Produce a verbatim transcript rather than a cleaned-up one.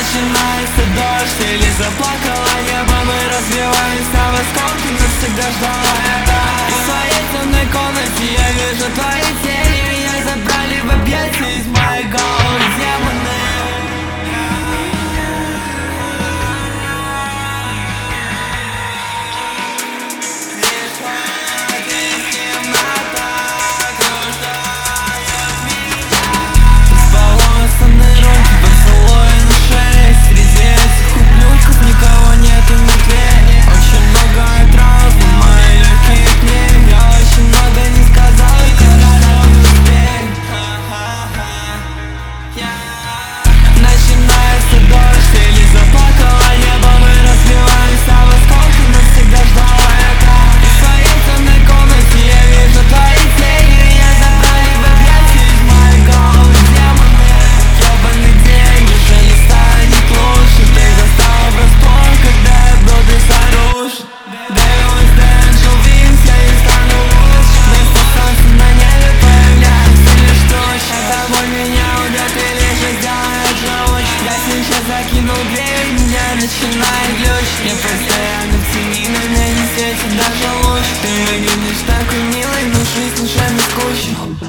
Начинается дождь или заплакало небо, мы разбиваемся в осколки, навсегда ждала это. И в своей темной комнате я вижу твои тени, меня забрали в объятия из моей головы демоны. Закинул дверь, меня начинает глючить. Я постоянно в тени, на меня не светит даже луч. Ты выглядишь такой милой, но жизнь уже не скучно.